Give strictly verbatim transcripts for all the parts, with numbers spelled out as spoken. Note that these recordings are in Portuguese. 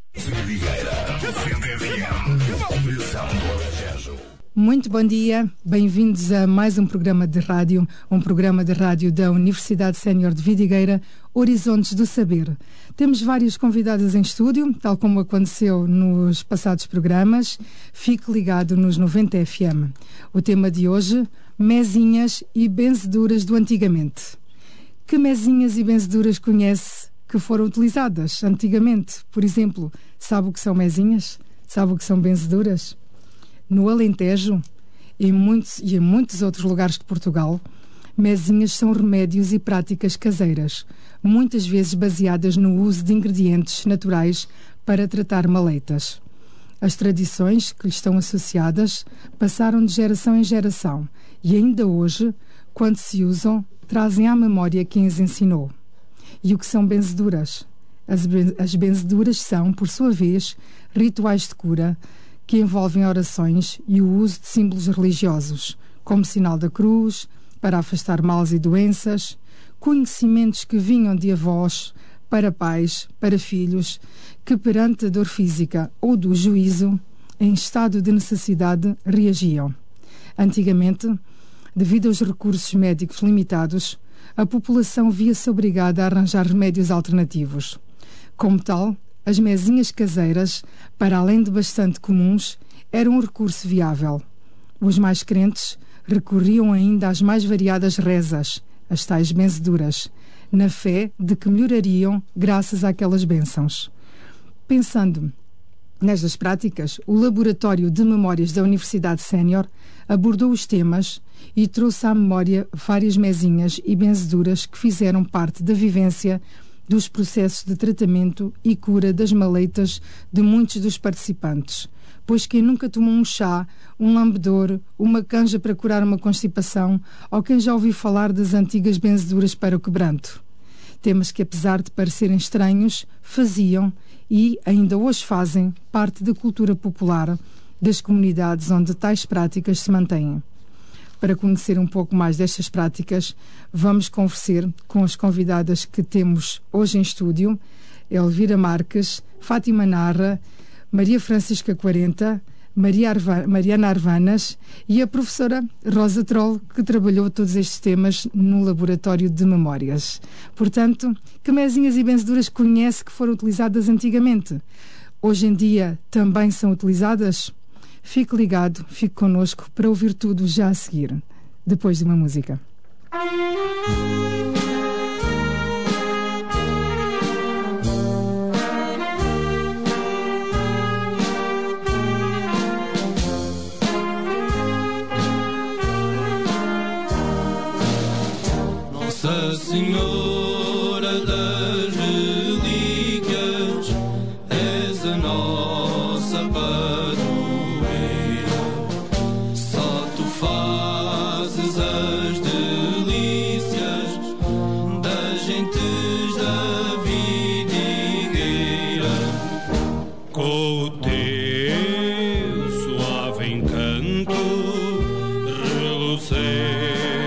Muito bom dia, bem-vindos a mais um programa de rádio, um programa de rádio da Universidade Sénior de Vidigueira, Horizontes do Saber. Temos vários convidados em estúdio, tal como aconteceu nos passados programas. Fique ligado nos noventa F M. O tema de hoje, mezinhas e benzeduras do antigamente. Que mezinhas e benzeduras conhece que foram utilizadas antigamente? Por exemplo, sabe o que são mezinhas? Sabe o que são benzeduras? No Alentejo em muitos, e em muitos outros lugares de Portugal, mezinhas são remédios e práticas caseiras, muitas vezes baseadas no uso de ingredientes naturais para tratar maleitas. As tradições que lhes estão associadas passaram de geração em geração e ainda hoje, quando se usam, trazem à memória quem as ensinou. E o que são benzeduras? As, ben- as benzeduras são, por sua vez, rituais de cura que envolvem orações e o uso de símbolos religiosos, como sinal da cruz, para afastar males e doenças, conhecimentos que vinham de avós para pais, para filhos, que perante a dor física ou do juízo, em estado de necessidade, reagiam. Antigamente, devido aos recursos médicos limitados, a população via-se obrigada a arranjar remédios alternativos. Como tal, as mezinhas caseiras, para além de bastante comuns, eram um recurso viável. Os mais crentes recorriam ainda às mais variadas rezas, as tais benzeduras, na fé de que melhorariam graças àquelas bênçãos. Pensando nestas práticas, o Laboratório de Memórias da Universidade Sénior abordou os temas e trouxe à memória várias mezinhas e benzeduras que fizeram parte da vivência dos processos de tratamento e cura das maleitas de muitos dos participantes, pois quem nunca tomou um chá, um lambedor, uma canja para curar uma constipação, ou quem já ouviu falar das antigas benzeduras para o quebranto? Temas que, apesar de parecerem estranhos, faziam e ainda hoje fazem parte da cultura popular das comunidades onde tais práticas se mantêm. Para conhecer um pouco mais destas práticas, vamos conversar com as convidadas que temos hoje em estúdio: Elvira Marques, Fátima Narra, Maria Francisca Quarenta, Maria Arva, Mariana Arvanas e a professora Rosa Troll, que trabalhou todos estes temas no Laboratório de Memórias. Portanto, que mezinhas e benzeduras conhece que foram utilizadas antigamente? Hoje em dia também são utilizadas? Fique ligado, fique connosco para ouvir tudo já a seguir, depois de uma música. Nossa Senhora das Relíquias, és a nossa padroeira. Só tu fazes as delícias das gentes da vidigueira. Com o teu suave encanto, reluzente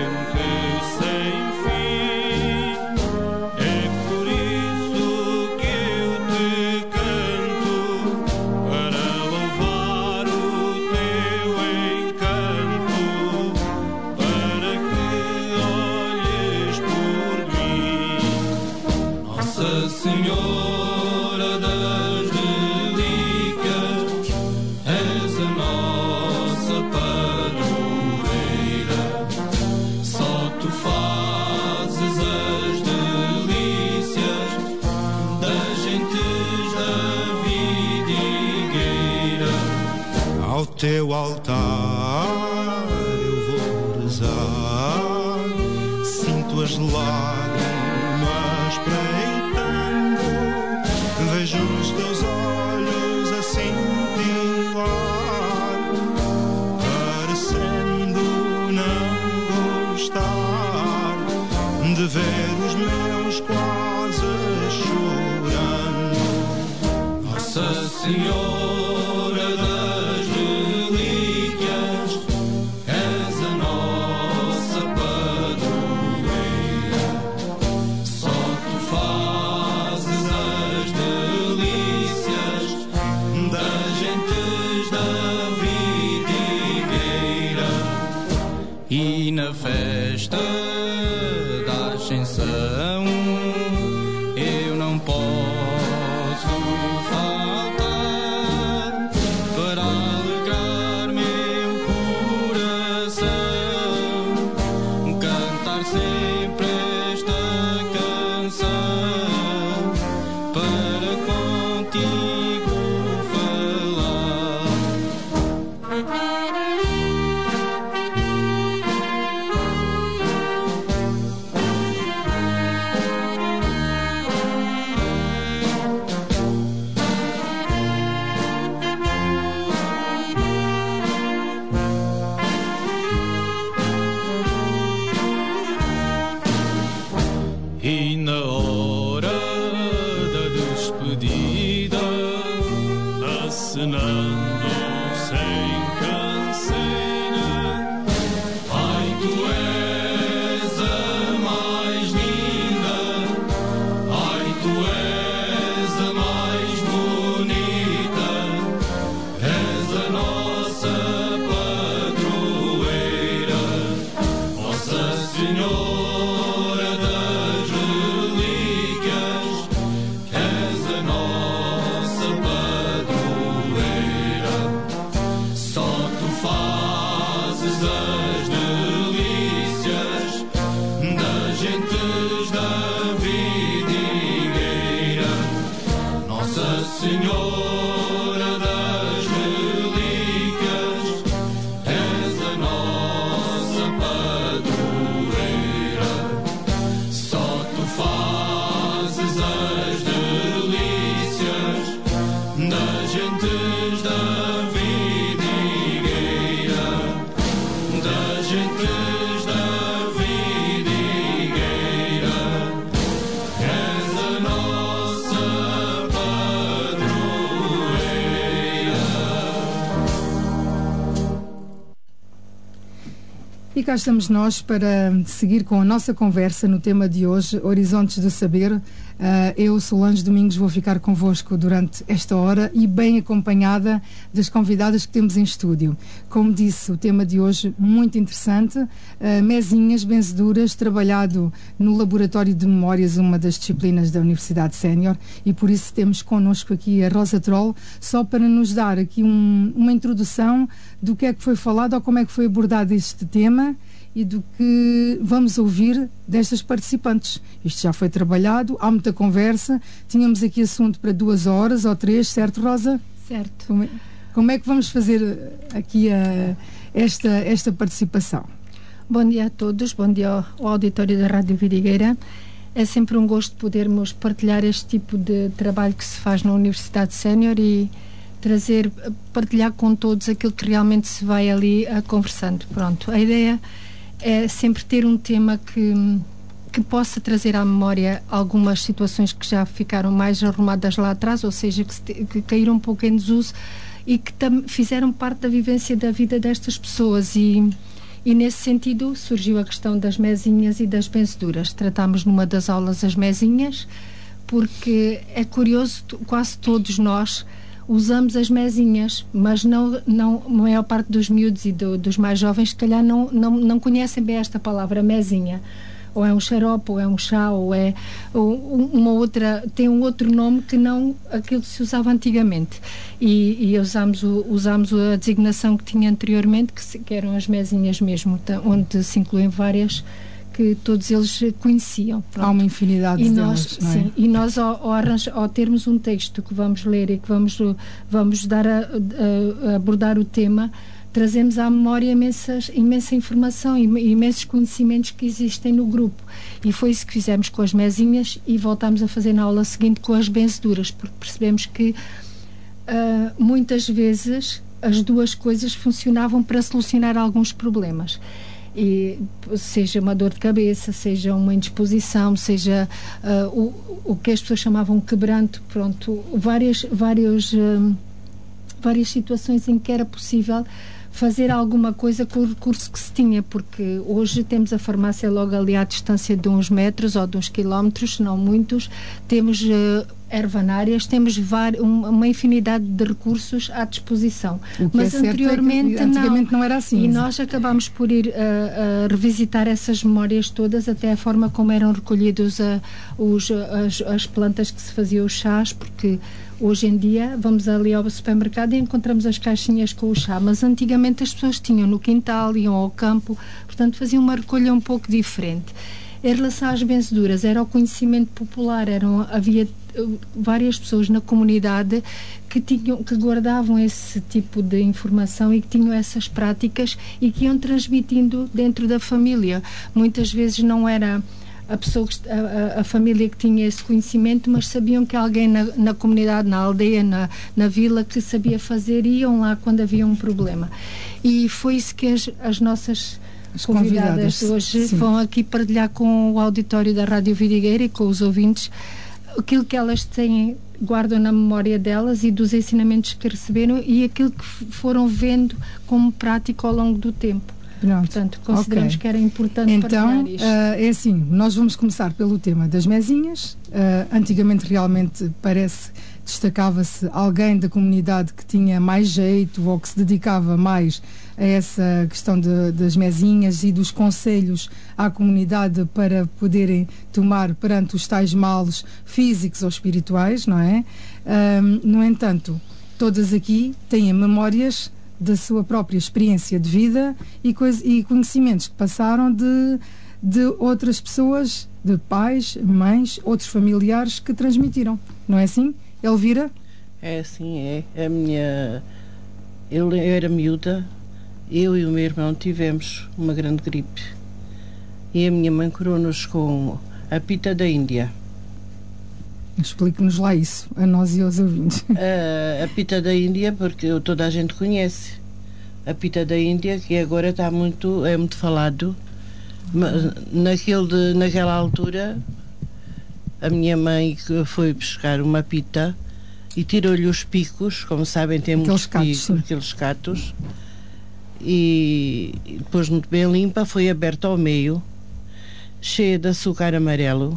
Senhora das Relíquias, és a nossa padroeira. Só tu fazes as delícias das gentes da vidigueira. Ao teu altar eu vou rezar, sinto as lágrimas espreitando, vejo os teus olhos a cintilar, parecendo não gostar de ver os meus quase chorando. Nossa Senhora das Relíquias, és a nossa padroeira. Só tu fazes as delícias acenando sem canseira. Ai, tu és a mais linda, ai, tu és a mais bonita, és a nossa padroeira, Nossa Senhora das Relíquias, és a nossa padroeira. Só tu fazes as delícias das gentes da vidigueira, Nossa Senhora das Relíquias, és a nossa padroeira. Só tu fazes as delícias das gentes da vidigueira, das gentes da vidigueira, és a nossa padroeira. E cá estamos nós para seguir com a nossa conversa no tema de hoje, Horizontes do Saber. Uh, eu, Solange Domingos, vou ficar convosco durante esta hora e bem acompanhada das convidadas que temos em estúdio. Como disse, o tema de hoje muito interessante, uh, mesinhas, benzeduras, trabalhado no Laboratório de Memórias, uma das disciplinas da Universidade Sénior, e por isso temos connosco aqui a Rosa Troll, só para nos dar aqui um, uma introdução do que é que foi falado ou como é que foi abordado este tema e do que vamos ouvir destas participantes. Isto já foi trabalhado, há muita conversa, tínhamos aqui assunto para duas horas ou três, certo, Rosa? Certo. Como é, como é que vamos fazer aqui a, esta, esta participação? Bom dia a todos, bom dia ao, ao auditório da Rádio Vidigueira. É sempre um gosto podermos partilhar este tipo de trabalho que se faz na Universidade Sénior e trazer, partilhar com todos aquilo que realmente se vai ali a conversando. Pronto, a ideia é sempre ter um tema que, que possa trazer à memória algumas situações que já ficaram mais arrumadas lá atrás, ou seja, que, se, que caíram um pouco em desuso e que tam, fizeram parte da vivência da vida destas pessoas. E, e nesse sentido surgiu a questão das mesinhas e das benzeduras. Tratámos numa das aulas as mesinhas, porque é curioso, quase todos nós usamos as mesinhas, mas não, não, a maior parte dos miúdos e do, dos mais jovens, se calhar, não, não, não conhecem bem esta palavra, mesinha. Ou é um xarope, ou é um chá, ou é ou uma outra, tem um outro nome que não aquilo que se usava antigamente. E, e usamos, o, usamos a designação que tinha anteriormente, que, se, que eram as mesinhas mesmo, onde se incluem várias que todos eles conheciam. Pronto. Há uma infinidade e delas, nós, não é? Sim, e nós ao, ao, arranjo, ao termos um texto que vamos ler e que vamos, vamos dar a, a, a abordar o tema, trazemos à memória imensas, imensa informação e imensos conhecimentos que existem no grupo. E foi isso que fizemos com as mesinhas e voltámos a fazer na aula seguinte com as benzeduras, porque percebemos que uh, muitas vezes as duas coisas funcionavam para solucionar alguns problemas. E seja uma dor de cabeça, seja uma indisposição, seja uh, o, o que as pessoas chamavam quebranto, pronto, várias, vários, uh, várias situações em que era possível fazer alguma coisa com o recurso que se tinha, porque hoje temos a farmácia logo ali à distância de uns metros ou de uns quilómetros, não muitos, temos uh, ervanárias, temos uma, uma infinidade de recursos à disposição. Mas é anteriormente, é antigamente não. não era assim. E nós acabámos por ir uh, a revisitar essas memórias todas, até a forma como eram recolhidos uh, os, as, as plantas que se faziam os chás, porque hoje em dia vamos ali ao supermercado e encontramos as caixinhas com o chá, mas antigamente as pessoas tinham no quintal, iam ao campo, portanto faziam uma recolha um pouco diferente. Em relação às benzeduras, era o conhecimento popular, eram, havia várias pessoas na comunidade que, tinham, que guardavam esse tipo de informação e que tinham essas práticas e que iam transmitindo dentro da família. Muitas vezes não era a pessoa, que, a, a família que tinha esse conhecimento, mas sabiam que alguém na, na comunidade, na aldeia, na, na vila, que sabia fazer, e iam lá quando havia um problema. E foi isso que as, as nossas As convidadas, convidadas hoje sim. vão aqui partilhar com o auditório da Rádio Vidigueira e com os ouvintes aquilo que elas têm guardam na memória delas e dos ensinamentos que receberam e aquilo que foram vendo como prática ao longo do tempo. Pronto. Portanto, consideramos Okay. que era importante Então, partilhar isto. uh, é assim, nós vamos começar pelo tema das mesinhas. Uh, antigamente realmente parece destacava-se alguém da comunidade que tinha mais jeito ou que se dedicava mais a essa questão de, das mesinhas e dos conselhos à comunidade para poderem tomar perante os tais males físicos ou espirituais, não é? Um, no entanto, todas aqui têm memórias da sua própria experiência de vida e, coisa, e conhecimentos que passaram de, de outras pessoas, de pais, mães, outros familiares que transmitiram, não é assim? Elvira? É assim, é. A minha... Eu, eu era miúda, eu e o meu irmão tivemos uma grande gripe. E a minha mãe curou-nos com a pita da Índia. Explique-nos lá isso, a nós e aos ouvintes. A, a pita da Índia, porque toda a gente conhece. A pita da Índia, que agora está muito, é muito falado. Mas naquele de, naquela altura... A minha mãe foi buscar uma pita e tirou-lhe os picos, como sabem, tem muitos picos, aqueles catos, e depois muito bem limpa, foi aberta ao meio, cheia de açúcar amarelo,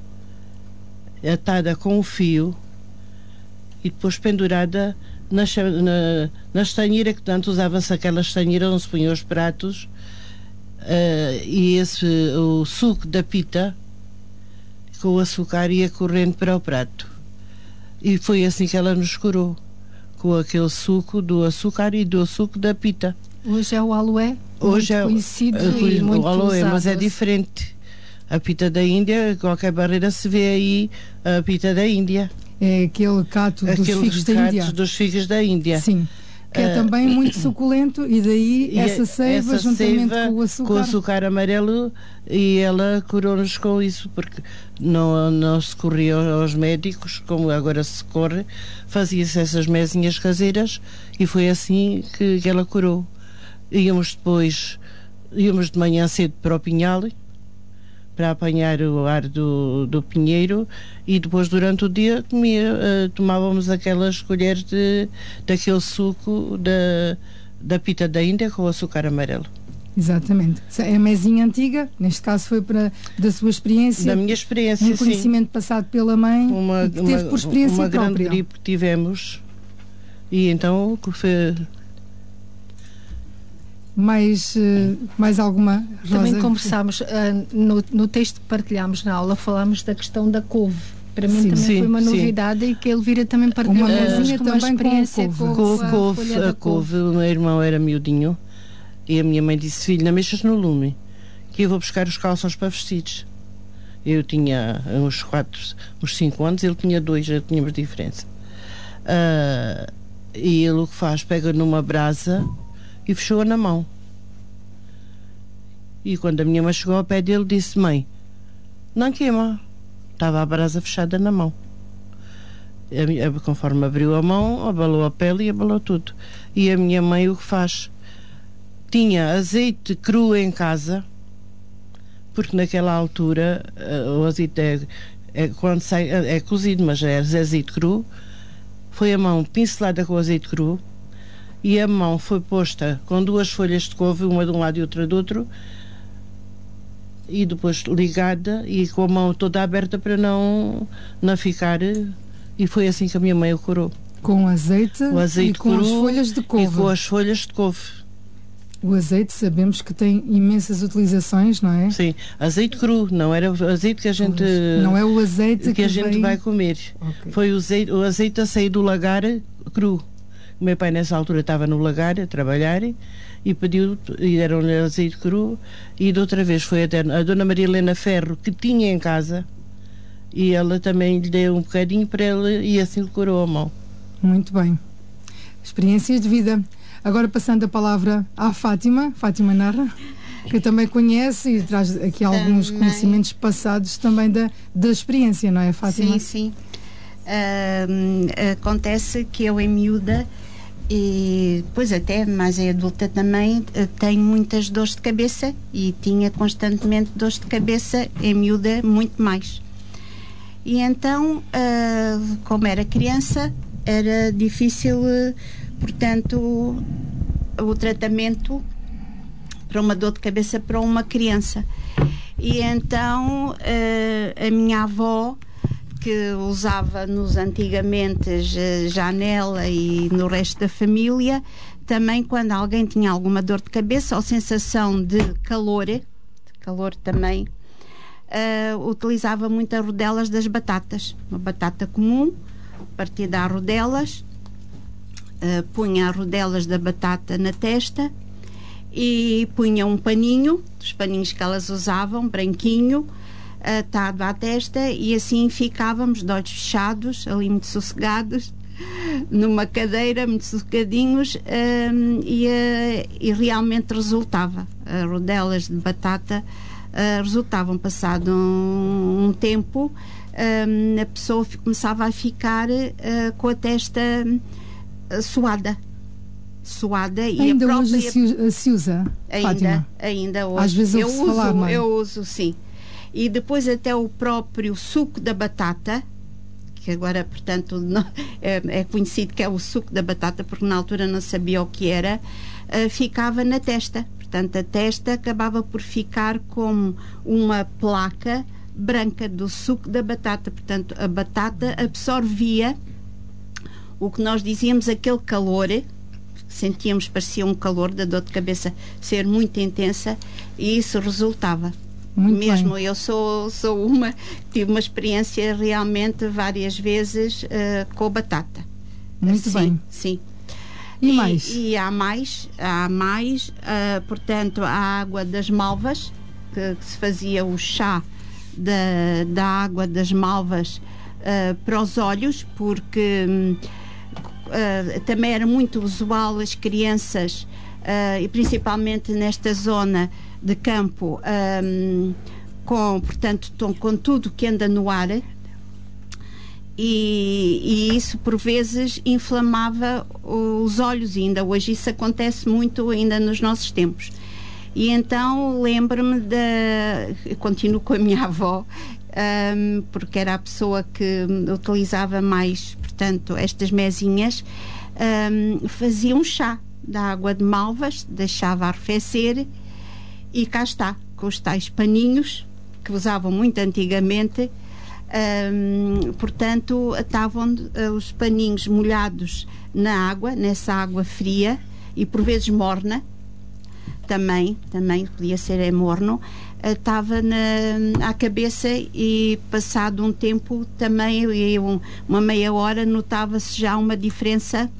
atada com um fio e depois pendurada na, na, na estanheira, que tanto usava-se aquela estanheira onde se punham os pratos, uh, e esse, o suco da pita com o açúcar ia correndo para o prato. E foi assim que ela nos curou, com aquele suco do açúcar e do suco da pita. Hoje é o aloé, Hoje muito é conhecido uh, e muito o aloé, usado. mas é diferente. A pita da Índia, qualquer barreira se vê aí a pita da Índia. É aquele cato dos figos da Índia. dos figos da Índia. Sim. Que é uh, também muito suculento e daí e essa seiva essa juntamente seiva, com o açúcar. Com o açúcar amarelo, e ela curou-nos com isso, porque não, não se corria aos médicos, como agora se corre, fazia-se essas mesinhas caseiras e foi assim que, que ela curou. Íamos depois, íamos de manhã cedo para o Pinhal, para apanhar o ar do, do pinheiro, e depois durante o dia comia, uh, tomávamos aquelas colheres de, daquele suco da, da pita da Índia com açúcar amarelo. Exatamente. É a mesinha antiga, neste caso foi para, da sua experiência. Da minha experiência, um conhecimento sim. passado pela mãe, uma, e que teve uma, por experiência uma própria. Uma grande gripe que tivemos, e então foi... Mais, uh, mais alguma, Rosa? Também conversámos, uh, no, no texto que partilhámos na aula, falámos da questão da couve. Para mim sim, também sim, foi uma novidade, sim. E que a Elvira também partilhou uma mesinha também uma experiência com, com, com a, couve, a, a couve. O meu irmão era miudinho e a minha mãe disse: filho, não mexas no lume, que eu vou buscar os calços para vestidos. Eu tinha uns quatro, uns cinco anos, ele tinha dois, já tínhamos diferença. Uh, e ele o que faz? Pega numa brasa e fechou-a na mão. E quando a minha mãe chegou ao pé dele, disse: mãe, não queima. Estava a brasa fechada na mão. A, a, conforme abriu a mão, abalou a pele e abalou tudo. E a minha mãe o que faz? Tinha azeite cru em casa, porque naquela altura uh, o azeite é, é, quando sai, é, é cozido, mas é azeite cru. Foi a mão pincelada com azeite cru, e a mão foi posta com duas folhas de couve, uma de um lado e outra do outro, e depois ligada e com a mão toda aberta para não, não ficar, e foi assim que a minha mãe o curou. Com azeite, o azeite e com cru, as folhas de couve. E com as folhas de couve. O azeite sabemos que tem imensas utilizações, não é? Sim, azeite cru, não era o azeite que a gente... Não é o azeite que, que a gente vem... vai comer. Okay. Foi o azeite, o azeite a sair do lagar cru. O meu pai nessa altura estava no lagar a trabalhar e pediu, e deram-lhe azeite cru, e de outra vez foi até a dona Maria Helena Ferro, que tinha em casa, e ela também lhe deu um bocadinho para ele, e assim lhe curou a mão. Muito bem. Experiências de vida. Agora passando a palavra à Fátima, Fátima Narra, que também conhece e traz aqui alguns também conhecimentos passados também da, da experiência, não é, Fátima? Sim, sim. Uh, acontece que eu em miúda, e depois até mais em adulta também, tenho muitas dores de cabeça, e tinha constantemente dores de cabeça em miúda, muito mais. E então, uh, como era criança, era difícil, uh, portanto, o tratamento para uma dor de cabeça para uma criança. E então, uh, a minha avó, que usava-nos antigamente já nela e no resto da família, também quando alguém tinha alguma dor de cabeça ou sensação de calor, de calor também, uh, utilizava muito as rodelas das batatas. Uma batata comum, partida a rodelas, uh, punha as rodelas da batata na testa e punha um paninho, dos paninhos que elas usavam, branquinho, atado à testa, e assim ficávamos de olhos fechados, ali muito sossegados, numa cadeira, muito sossegadinhos, um, e, uh, e realmente resultava. As rodelas de batata uh, resultavam. Passado um, um tempo, um, a pessoa começava a ficar uh, com a testa uh, suada. Suada e ainda a própria... hoje se, se usa, ainda, Fátima? Ainda hoje. Às vezes eu ouve-se uso, falar, não é? eu uso, sim. E depois até o próprio suco da batata, que agora, portanto, não, é, é conhecido que é o suco da batata, porque na altura não sabia o que era, uh, ficava na testa. Portanto, a testa acabava por ficar como uma placa branca do suco da batata. Portanto, a batata absorvia o que nós dizíamos, aquele calor, sentíamos, parecia um calor da dor de cabeça ser muito intensa, e isso resultava. Muito Mesmo bem. eu sou, sou uma, tive uma experiência realmente várias vezes uh, com batata. Muito sim, bem. Sim. E, e mais? E há mais, há mais, uh, portanto, a água das malvas, que, que se fazia o chá da, da água das malvas uh, para os olhos, porque uh, também era muito usual as crianças, uh, e principalmente nesta zona de campo, um, com, portanto, com tudo que anda no ar, e, e isso por vezes inflamava os olhos, e ainda hoje isso acontece muito ainda nos nossos tempos. E então lembro-me da... Eu continuo com a minha avó, um, porque era a pessoa que utilizava mais, portanto, estas mesinhas. Um, fazia um chá da água de malvas, deixava arrefecer, e cá está, com os tais paninhos que usavam muito antigamente. Um, portanto, estavam uh, os paninhos molhados na água, nessa água fria e por vezes morna, também, também podia ser é morno, estava uh, à cabeça, e passado um tempo também, um, uma meia hora, notava-se já uma diferença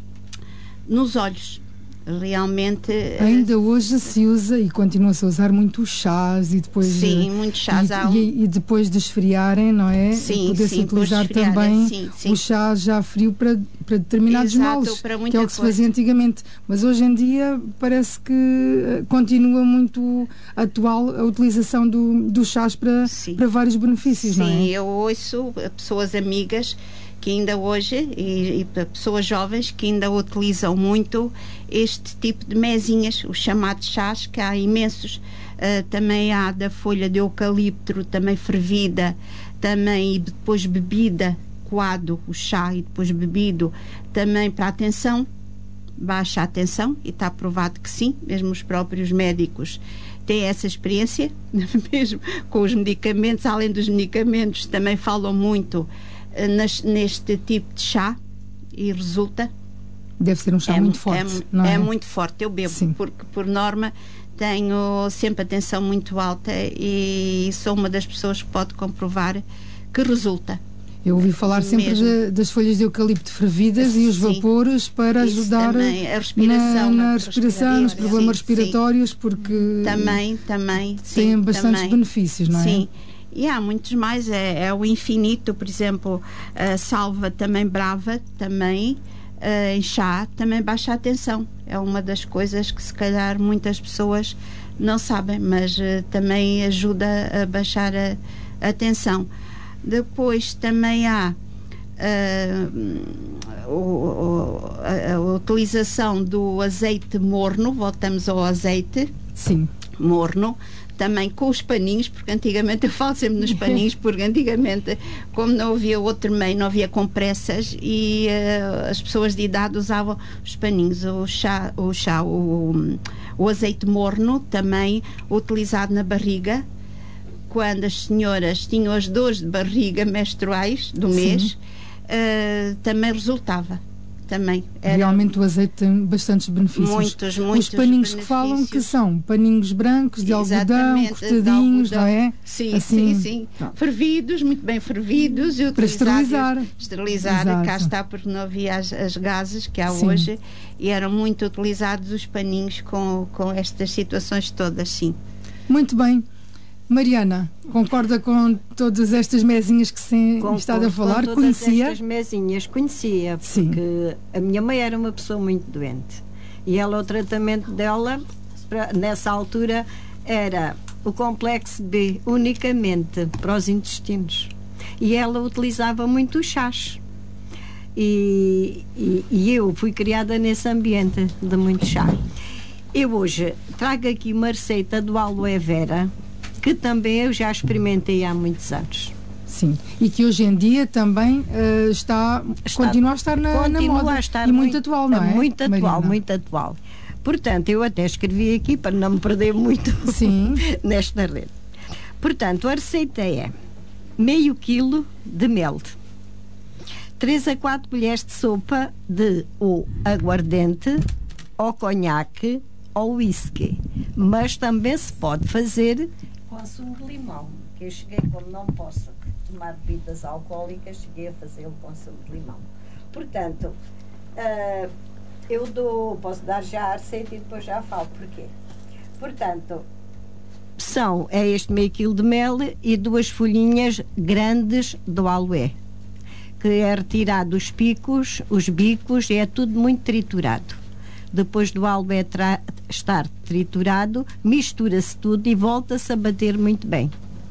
nos olhos. Realmente ainda hoje se usa e continua-se a usar muito chás, e depois sim, muitos chás e, há um... e, e depois de esfriarem, não é? Sim, poder-se sim, utilizar também sim, sim. o chá já frio para, para determinados Exato, males, para que é o que se coisa. fazia antigamente, mas hoje em dia parece que continua muito atual a utilização do, do chás para, para vários benefícios, sim, não é? Sim, eu ouço pessoas amigas que ainda hoje, e, e pessoas jovens que ainda utilizam muito este tipo de mesinhas, os chamados chás, que há imensos. Uh, também há da folha de eucalipto, também fervida, também e depois bebida, coado o chá e depois bebido, também para a tensão, baixa a tensão, e está provado que sim, mesmo os próprios médicos têm essa experiência, mesmo com os medicamentos. Além dos medicamentos, também falam muito Nas, neste tipo de chá, e resulta. Deve ser um chá é, muito forte, é, não é? É muito forte, eu bebo, sim, porque por norma tenho sempre a tensão muito alta, e sou uma das pessoas que pode comprovar que resulta. Eu ouvi falar sempre de, das folhas de eucalipto fervidas, sim, e os vapores para isso ajudar também, a respiração, na, na respiração, nos problemas sim, respiratórios, sim, porque também, também, têm sim, bastantes também. benefícios, não é? Sim. E há muitos mais, é, é o infinito, por exemplo, a salva também brava, também uh, em chá, também baixa a tensão. É uma das coisas que se calhar muitas pessoas não sabem, mas uh, também ajuda a baixar a, a tensão. Depois também há uh, o, o, a, a utilização do azeite morno, voltamos ao azeite. Sim. Morno, também com os paninhos, porque antigamente, eu falo sempre nos paninhos, porque antigamente, como não havia outro meio, não havia compressas, e uh, as pessoas de idade usavam os paninhos, o chá, o, chá o, o azeite morno, também utilizado na barriga, quando as senhoras tinham as dores de barriga menstruais do mês, uh, também resultava. Também era... Realmente o azeite tem bastantes benefícios. Muitos, muitos Os paninhos benefícios. que falam que são paninhos brancos, de algodão, cortadinhos, de algodão. Não é? Sim, assim, sim, sim. Pronto. Fervidos, muito bem fervidos. E para esterilizar. Esterilizar, Exato. cá está, porque não havia as, as gases que há Sim. hoje, e eram muito utilizados os paninhos com, com estas situações todas, sim. Muito bem. Mariana, concorda com todas estas mesinhas que se Com- estado a com falar? todas Conhecia? estas mesinhas, conhecia, Sim. porque a minha mãe era uma pessoa muito doente. E ela, o tratamento dela, pra- nessa altura, era o complexo B, unicamente para os intestinos. E ela utilizava muito os chás. E, e, e eu fui criada nesse ambiente de muito chá. Eu hoje trago aqui uma receita do aloe vera, que também eu já experimentei há muitos anos. Sim. E que hoje em dia também eh, está, Está- continua a estar na, na Continua moda. a estar e muito, atual, não é? Muito atual, Mariana? muito atual. Portanto, eu até escrevi aqui para não me perder muito Sim. nesta rede. Portanto, a receita é meio quilo de mel, três a quatro colheres de sopa de ou aguardente, ou conhaque, ou whisky. Mas também se pode fazer com sumo de limão, que eu cheguei, como não posso tomar bebidas alcoólicas, cheguei a fazê-lo com sumo de limão. Portanto, ah, eu dou, posso dar já a receita e depois já falo porquê. Portanto, são, é este meio quilo de mel e duas folhinhas grandes do aloe, que é retirado os picos, os bicos, é tudo muito triturado. Depois do aloe tra- estar triturado, mistura-se tudo e volta-se a bater muito bem.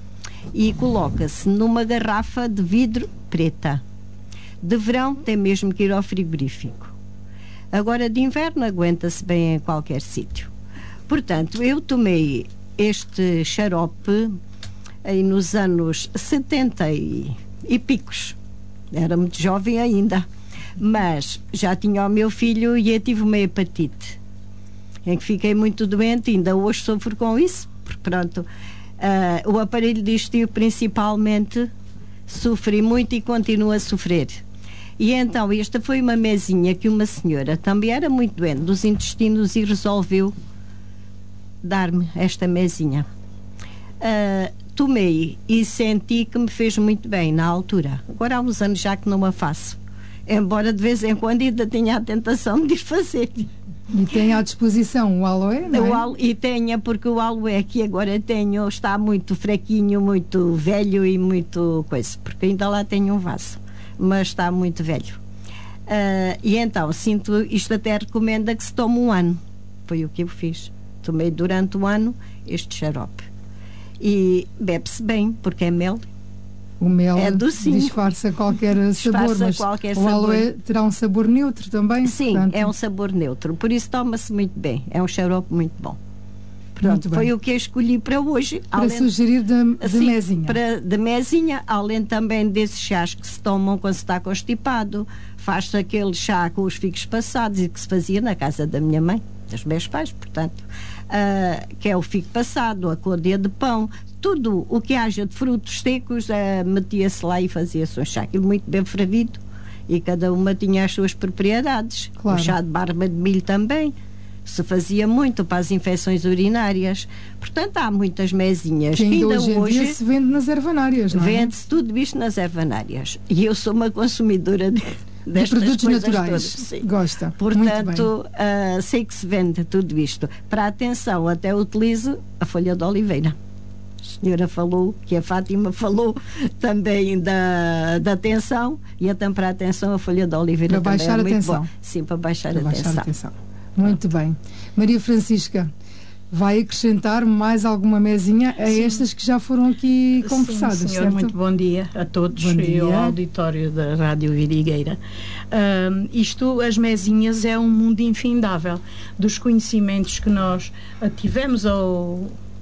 E coloca-se numa garrafa de vidro preta. De verão tem mesmo que ir ao frigorífico. Agora de inverno aguenta-se bem em qualquer sítio. Portanto, eu tomei este xarope aí nos anos setenta e, e picos. Era muito jovem ainda. Mas já tinha o meu filho e eu tive uma hepatite, em que fiquei muito doente, ainda hoje sofro com isso, porque pronto, uh, o aparelho digestivo principalmente sofri muito e continuo a sofrer. E então esta foi uma mesinha que uma senhora também era muito doente dos intestinos e resolveu dar-me esta mesinha. Uh, tomei e senti que me fez muito bem na altura. Agora há uns anos já que não a faço, embora de vez em quando ainda tenha a tentação de fazer. E tem à disposição o aloe, não é? O alo- e tenha, porque o aloe que agora tenho está muito fraquinho, muito velho e muito coisa, porque ainda lá tenho um vaso, mas está muito velho. Ah, e então, sinto, isto até recomenda que se tome um ano. Foi o que eu fiz. Tomei durante um ano este xarope. E bebe-se bem, porque é mel. O mel É docinho. disfarça qualquer sabor, Disfarça mas qualquer o aloe sabor. terá um sabor neutro também. Sim, portanto, é um sabor neutro, por isso toma-se muito bem. É um xarope muito bom. Pronto, Muito bem. foi o que eu escolhi para hoje. para sugerir de, de assim, mesinha. Para, de mesinha, além também desses chás que se tomam quando se está constipado. Faz-se aquele chá com os figos passados e que se fazia na casa da minha mãe, dos meus pais, portanto, ah, que é o figo passado, a côdea de pão, tudo o que haja de frutos secos, ah, metia-se lá e fazia-se um chá, aquilo muito bem fervido, e cada uma tinha as suas propriedades. Claro. O chá de barba de milho também se fazia muito para as infecções urinárias. Portanto, há muitas mesinhas que ainda, hoje em hoje dia se vende nas ervanárias, não é? vende-se tudo isto nas ervanárias. E eu sou uma consumidora de, De destas produtos coisas naturais. todas. Sim. Gosta. Muito Portanto, ah, sei que se vende tudo isto. Para a atenção, até utilizo a folha de oliveira. A senhora falou, que a Fátima falou também da, da atenção, e até para a atenção a folha de oliveira Para também baixar é a muito tensão. boa. Sim, para baixar bem. a Para baixar atenção. a atenção. Muito bem. Maria Francisca, vai acrescentar mais alguma mesinha a Sim. estas que já foram aqui conversadas, Sim, senhor, certo? muito bom dia a todos Bom e dia. ao auditório da Rádio Vidigueira. Ahm, isto, as mesinhas, é um mundo infindável dos conhecimentos que nós ah, tivemos ao,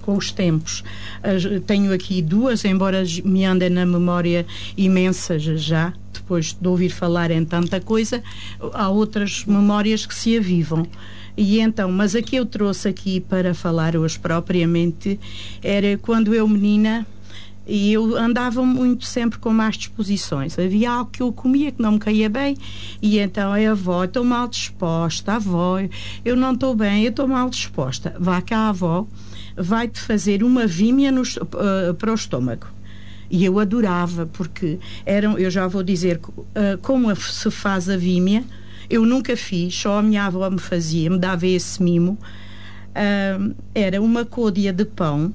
com os tempos. As, tenho aqui duas, embora me andem na memória imensas já, depois de ouvir falar em tanta coisa, há outras memórias que se avivam. E então, mas a que eu trouxe aqui para falar hoje propriamente era quando eu menina, e eu andava muito sempre com más disposições. Havia algo que eu comia que não me caía bem, e então a avó, estou mal disposta, a avó, eu não estou bem, eu estou mal disposta. Vá cá, a avó, vai-te fazer uma vímia no, uh, para o estômago. E eu adorava, porque eram, eu já vou dizer uh, como se faz a vímia. Eu nunca fiz, só a minha avó me fazia, me dava esse mimo. Uh, era uma côdea de pão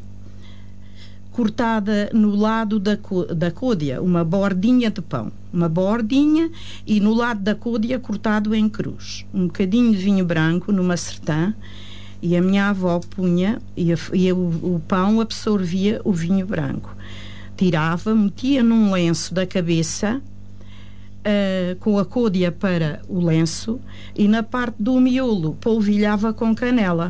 cortada no lado da, da côdea, uma bordinha de pão, uma bordinha, e no lado da côdea cortado em cruz. Um bocadinho de vinho branco numa sertã, e a minha avó punha, e, a, e o, o pão absorvia o vinho branco. Tirava, metia num lenço da cabeça, uh, com a côdea para o lenço, e na parte do miolo polvilhava com canela.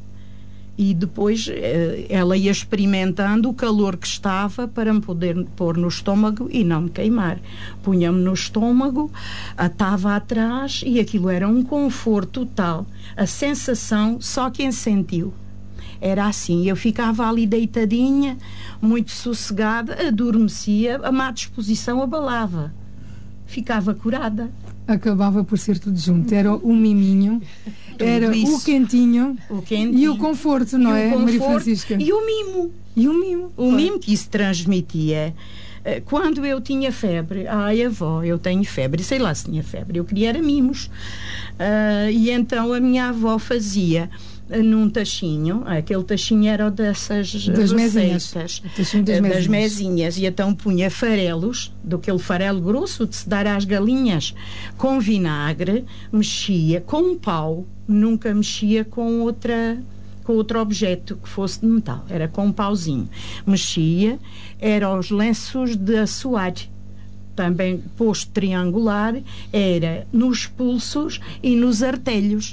E depois eh, ela ia experimentando o calor que estava para me poder pôr no estômago e não me queimar. Punha-me no estômago, atava atrás, e aquilo era um conforto total. A sensação, só quem sentiu. Era assim, eu ficava ali deitadinha, muito sossegada, adormecia, a má disposição abalava. Ficava curada. Acabava por ser tudo junto. Era o miminho, era o quentinho, o quentinho e o conforto, não é, Maria Francisca? E o mimo. E o mimo. O mimo que isso transmitia. Quando eu tinha febre, ai avó, eu tenho febre, sei lá se tinha febre, eu queria era mimos. Uh, e então a minha avó fazia num tachinho, aquele tachinho era dessas das receitas, mesinhas. Das, das mesinhas, e então punha farelos, daquele farelo grosso de se dar às galinhas, com vinagre, mexia com um pau, nunca mexia com outra com outro objeto que fosse de metal, era com um pauzinho, mexia, era os lenços de assoar, também posto triangular, era nos pulsos e nos artelhos.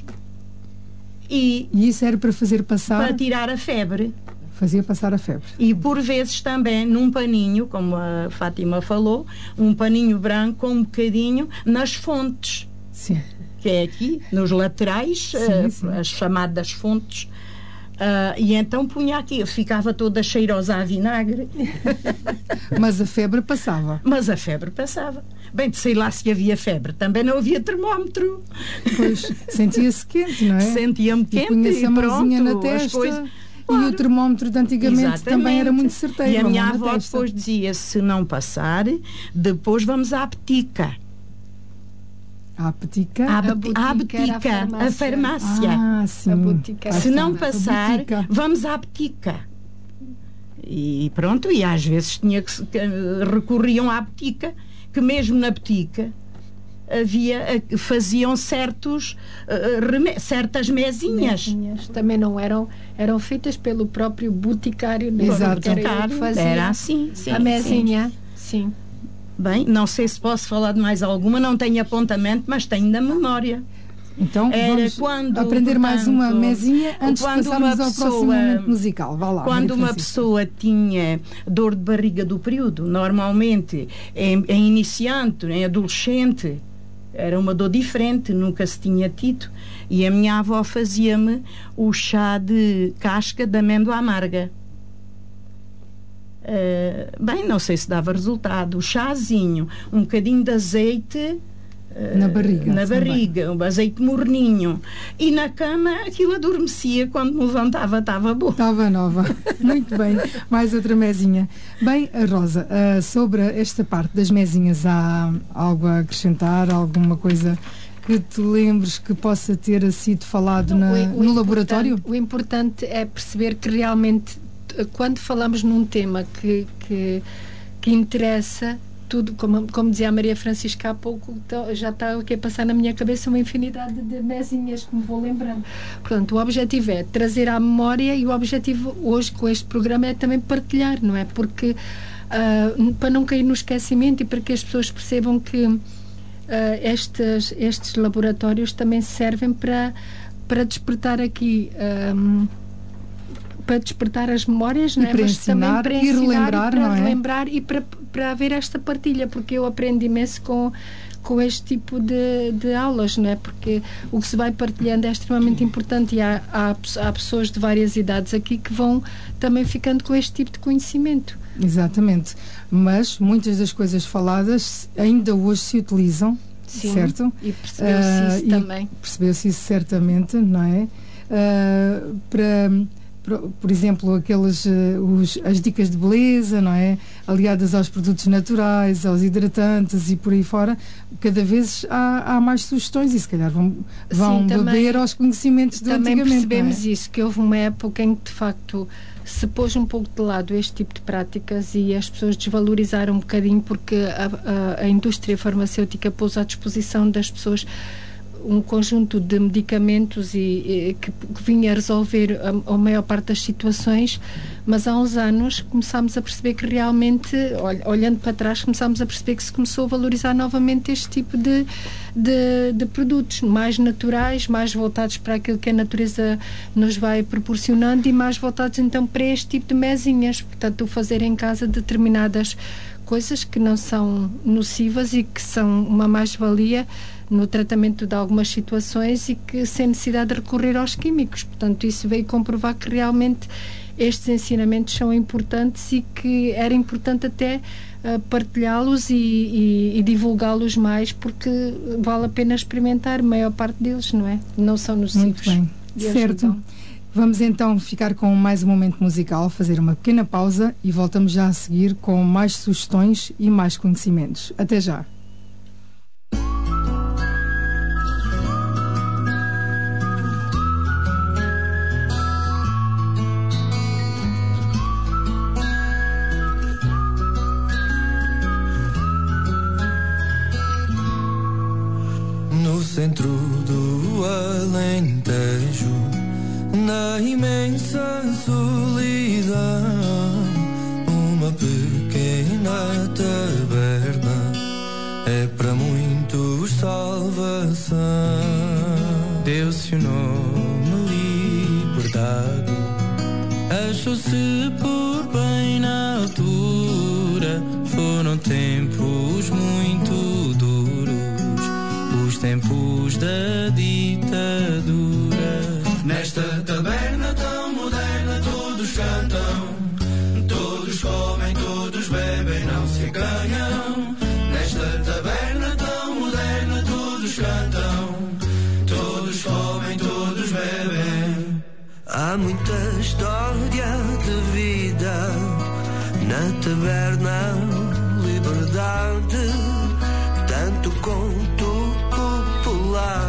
E, e isso era para fazer passar? Para tirar a febre. Fazia passar a febre. E por vezes também num paninho, como a Fátima falou, um paninho branco com um bocadinho nas fontes. Sim. Que é aqui, nos laterais, sim, uh, sim. As chamadas fontes. Uh, e então punha aqui, eu ficava toda cheirosa a vinagre. Mas a febre passava. Mas a febre passava. Bem, sei lá se havia febre, também não havia termómetro. Pois, sentia-se quente, não é? Sentia-me quente, e punha-se a mãozinha na testa. Coisas... Claro. E o termómetro de antigamente Exatamente. Também era muito certeiro. E a minha avó depois dizia, se não passar, depois vamos à petica. A petica? A, a betica, a, betica, a farmácia. A farmácia. Ah, sim. A botica. Se não passar, vamos à betica. E pronto, e às vezes tinha que, que recorriam à betica, que mesmo na betica havia, faziam certos, uh, certas mesinhas. mesinhas. Também não eram, eram feitas pelo próprio boticário. Né? Exato. Era, era assim, sim, a mesinha, sim. sim. Bem, não sei se posso falar de mais alguma, não tenho apontamento, mas tenho na memória. Então Era vamos quando, aprender portanto, mais uma mesinha antes de passarmos pessoa, ao próximo momento musical. Vá lá, quando uma pessoa tinha dor de barriga do período, normalmente em, em iniciante, em adolescente, era uma dor diferente, nunca se tinha tido, e a minha avó fazia-me o chá de casca de amêndoa amarga. Uh, bem, não sei se dava resultado. O chazinho, um bocadinho de azeite uh, na barriga, na barriga um azeite morninho, e na cama aquilo adormecia, quando me levantava estava boa. Estava nova. Muito bem, mais outra mesinha. Bem, Rosa, uh, sobre esta parte das mesinhas, há algo a acrescentar, alguma coisa que te lembres que possa ter sido falado na, o, o no laboratório? O importante é perceber que realmente, quando falamos num tema que, que, que interessa, tudo, como, como dizia a Maria Francisca há pouco, já está aqui a passar na minha cabeça uma infinidade de mesinhas que me vou lembrando. Portanto, o objetivo é trazer à memória, e o objetivo hoje com este programa é também partilhar, não é? Porque uh, para não cair no esquecimento e para que as pessoas percebam que uh, estes, estes laboratórios também servem para, para despertar aqui um, para despertar as memórias, não é? para Mas ensinar, também para e ensinar relembrar, e para não é? relembrar e para, para haver esta partilha, porque eu aprendo imenso com, com este tipo de, de aulas, não é? Porque o que se vai partilhando é extremamente importante e há, há, há pessoas de várias idades aqui que vão também ficando com este tipo de conhecimento. Exatamente. Mas muitas das coisas faladas ainda hoje se utilizam, Sim, certo? E percebeu-se isso uh, também. Percebeu-se isso certamente, não é? Uh, para, para, por exemplo, aqueles, uh, os, as dicas de beleza, não é? Aliadas aos produtos naturais, aos hidratantes e por aí fora, cada vez há, há mais sugestões e se calhar vão, vão Sim, também, beber aos conhecimentos de também antigamente. percebemos não é? isso, que houve uma época em que de facto se pôs um pouco de lado este tipo de práticas e as pessoas desvalorizaram um bocadinho porque a, a, a indústria farmacêutica pôs à disposição das pessoas um conjunto de medicamentos e, e que, que vinha a resolver a, a maior parte das situações, mas há uns anos começámos a perceber que realmente, olhando para trás, começámos a perceber que se começou a valorizar novamente este tipo de, de, de produtos mais naturais, mais voltados para aquilo que a natureza nos vai proporcionando e mais voltados então para este tipo de mesinhas, portanto, o fazer em casa determinadas coisas que não são nocivas e que são uma mais-valia no tratamento de algumas situações e que sem necessidade de recorrer aos químicos. Portanto, isso veio comprovar que realmente estes ensinamentos são importantes e que era importante até uh, partilhá-los e, e, e divulgá-los mais, porque vale a pena experimentar, a maior parte deles, não é? Não são nocivos. Muito bem. Certo. Ajudam. Vamos então ficar com mais um momento musical, fazer uma pequena pausa e voltamos já a seguir com mais sugestões e mais conhecimentos. Até já. No centro do Alentejo, na imensa solidão, uma pequena taberna é para muitos salvação. Deu-se o nome Liberdade, achou-se por bem na altura. Foram tempos muito duros, os tempos da ditadura. Nesta taberna tão moderna todos cantam, todos comem, todos bebem, não se ganham. Nesta taberna tão moderna todos cantam, todos comem, todos bebem. Há muita história de vida na taberna Liberdade, tanto conto popular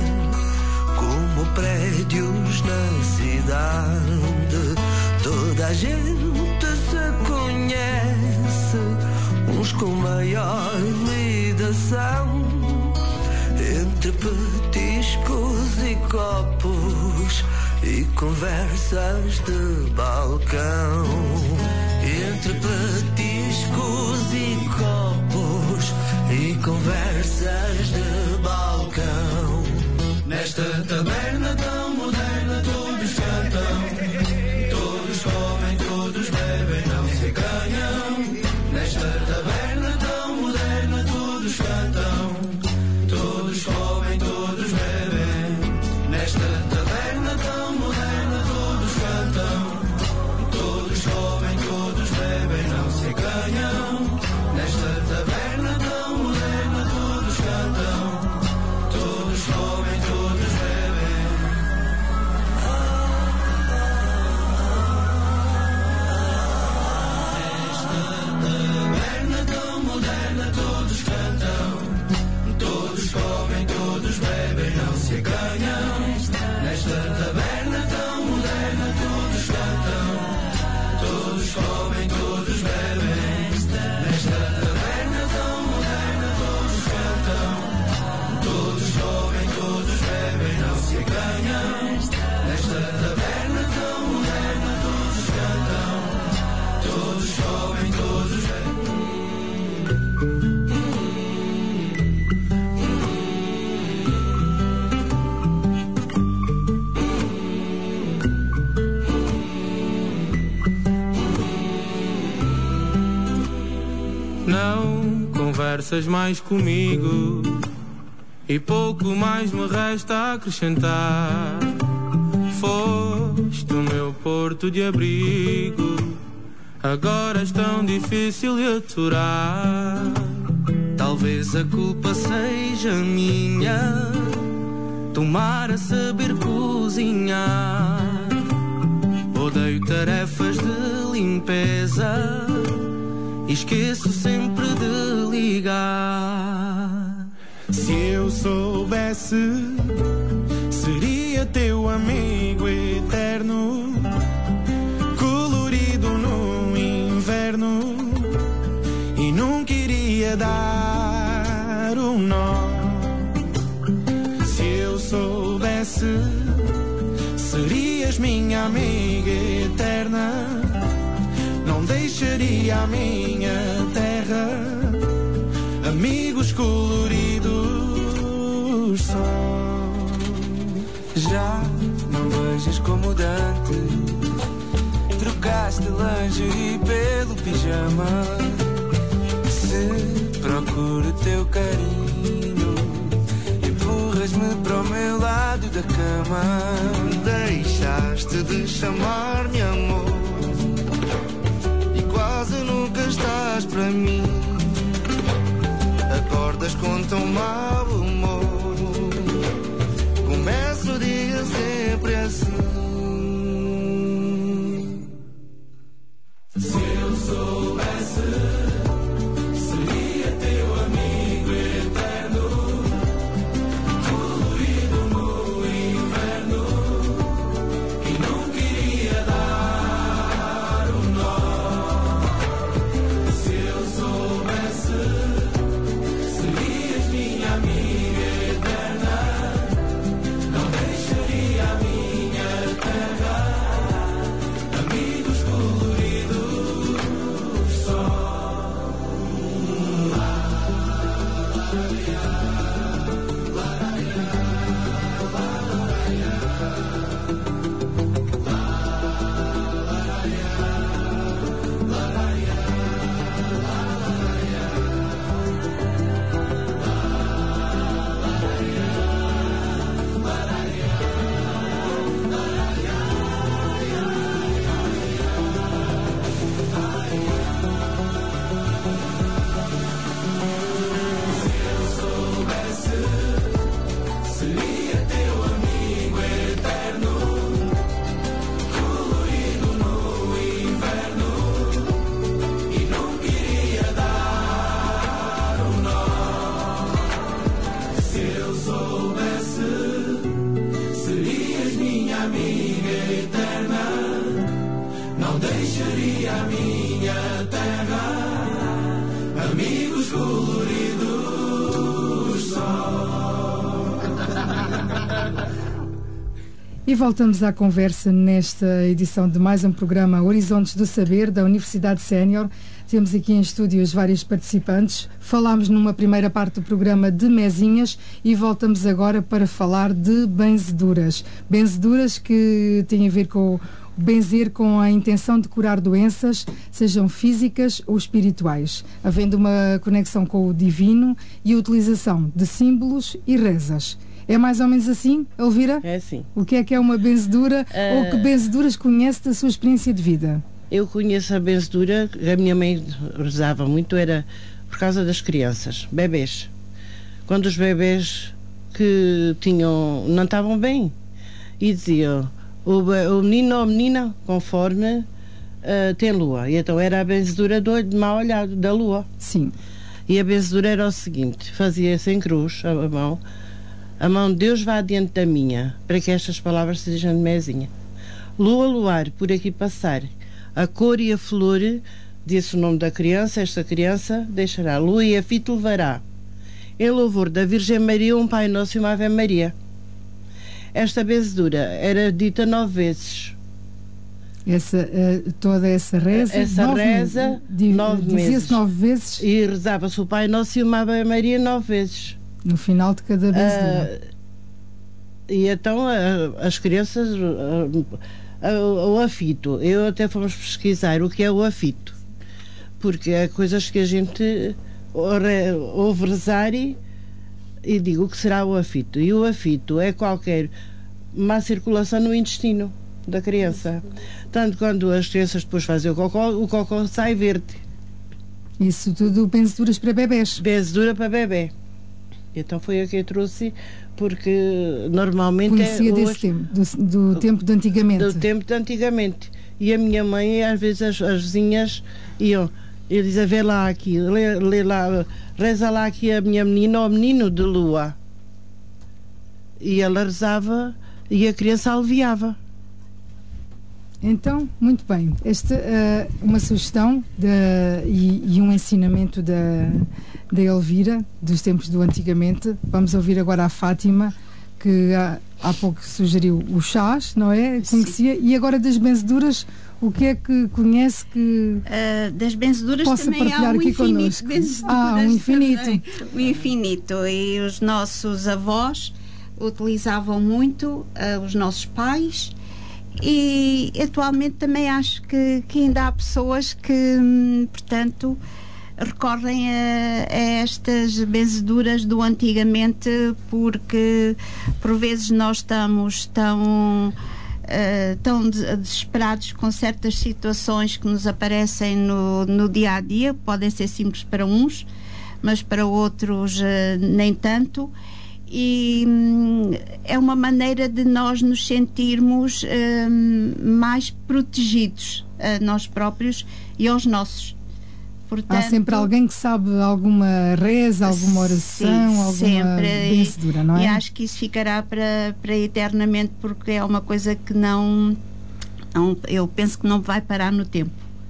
como prédios na cidade. Toda a gente se conhece, uns com maior ligação, entre petiscos e copos e conversas de balcão. Entre petiscos e copos e conversas de balcão. Nesta taberna tão moderna todos cantam, todos comem, todos bebem, não se ganham. Nesta taberna tão moderna todos cantam, todos comem, todos bebem. Nesta taberna tão moderna todos cantam, todos comem, todos bebem, não se ganham. Nesta taberna tão moderna todos cantam, todos comem, todos bebem. Nesta taberna tão moderna todos cantam, todos comem, todos bebem, não se ganham. Nesta taberna tão moderna todos cantam, todos comem, todos bebem. Nesta taberna tão moderna todos cantam, todos comem, todos bebem, não se ganham. Nesta taberna tão moderna todos cantam, todos comem, todos bebem. conversas mais comigo e pouco mais me resta acrescentar. Foste o meu porto de abrigo, agora és tão difícil de aturar. Talvez a culpa seja minha, tomar a saber cozinhar. Odeio tarefas de limpeza e esqueço sempre de ligar. Se eu soubesse, seria teu amigo eterno, colorido no inverno, e nunca iria dar um nó. Se eu soubesse, serias minha amiga eterna, não deixaria a minha terra, amigos coloridos só. Já não vejas como Dante, trocaste lingerie pelo pijama. Se procuro teu carinho, empurras-me para o meu lado da cama. Deixaste de chamar-me amor e quase nunca estás para mim. Acordas com tão mau humor, começo o dia sempre assim. Se eu soubesse, seria teu amigo eterno, colorido no inverno, e nunca iria dar um nó. Se eu soubesse, serias minha amiga eterna, não deixaria a minha terra, amigos coloridos só. Seria teu amigo eterno, colorido no inverno, e nunca iria dar um nó. Se eu soubesse, serias minha amiga eterna, não deixaria a minha terra, amigos coloridos só. E voltamos à conversa nesta edição de mais um programa Horizontes do Saber da Universidade Sénior. Temos aqui em estúdio os vários participantes. Falámos numa primeira parte do programa de mesinhas e voltamos agora para falar de benzeduras. Benzeduras que têm a ver com benzer com a intenção de curar doenças, sejam físicas ou espirituais, havendo uma conexão com o divino e a utilização de símbolos e rezas. É mais ou menos assim, Elvira? É assim. O que é que é uma benzedura Uh, ou que benzeduras conhece da sua experiência de vida? Eu conheço a benzedura, a minha mãe rezava muito, era por causa das crianças, bebês. Quando os bebês que tinham, não estavam bem, e diziam, o, o menino ou a menina, conforme, uh, tem lua. E então era a benzedura do olho de mau olhado, da lua. Sim. E a benzedura era o seguinte, fazia-se em cruz, a, a mão, a mão de Deus vai adiante da minha, para que estas palavras sejam de mesinha. Lua, luar, por aqui passar, a cor e a flor, disse o nome da criança, esta criança deixará a lua e a fita levará. Em louvor da Virgem Maria, um Pai Nosso e uma Ave Maria. Esta benzedura era dita nove vezes. Essa, uh, toda essa reza, essa nove reza, meses, nove dizia-se meses. nove vezes. E rezava-se o Pai Nosso e uma Ave Maria nove vezes. No final de cada benzedura. Uh, e então uh, as crianças, uh, uh, o afito, eu até fomos pesquisar o que é o afito, porque é coisas que a gente houve rezar e digo o que será o afito. E o afito é qualquer má circulação no intestino da criança. Tanto quando as crianças depois fazem o cocó, o cocó sai verde. Isso tudo benzeduras para bebés. Benzedura para bebê. Então foi a que eu trouxe, porque normalmente conhecia é desse hoje, tempo, do, do do tempo de antigamente. Do tempo de antigamente. E a minha mãe, às vezes as, as vizinhas iam, eu dizia, vê lá aqui, lê, lê lá, reza lá aqui a minha menina ou menino de lua. E ela rezava e a criança aliviava. Então, muito bem. Esta é uh, uma sugestão de, e, e um ensinamento da, da Elvira, dos tempos do antigamente. Vamos ouvir agora a Fátima, que há, há pouco sugeriu o chás, não é? Conhecia. Sim. E agora das benzeduras, o que é que conhece que uh, das benzeduras possa também partilhar há um aqui infinito connosco? De ah, um infinito. Também. Um infinito. E os nossos avós utilizavam muito, uh, os nossos pais. E atualmente também acho que, que ainda há pessoas que, hum, portanto, recorrem a, a estas benzeduras do antigamente, porque por vezes nós estamos tão, uh, tão desesperados com certas situações que nos aparecem no, no dia a dia, podem ser simples para uns, mas para outros uh, nem tanto. E hum, é uma maneira de nós nos sentirmos hum, mais protegidos a nós próprios e aos nossos. Portanto, há sempre alguém que sabe alguma reza, alguma oração, sim, alguma sempre, benzedura, não é? E acho que isso ficará para, para eternamente, porque é uma coisa que não, não eu penso que não vai parar no tempo.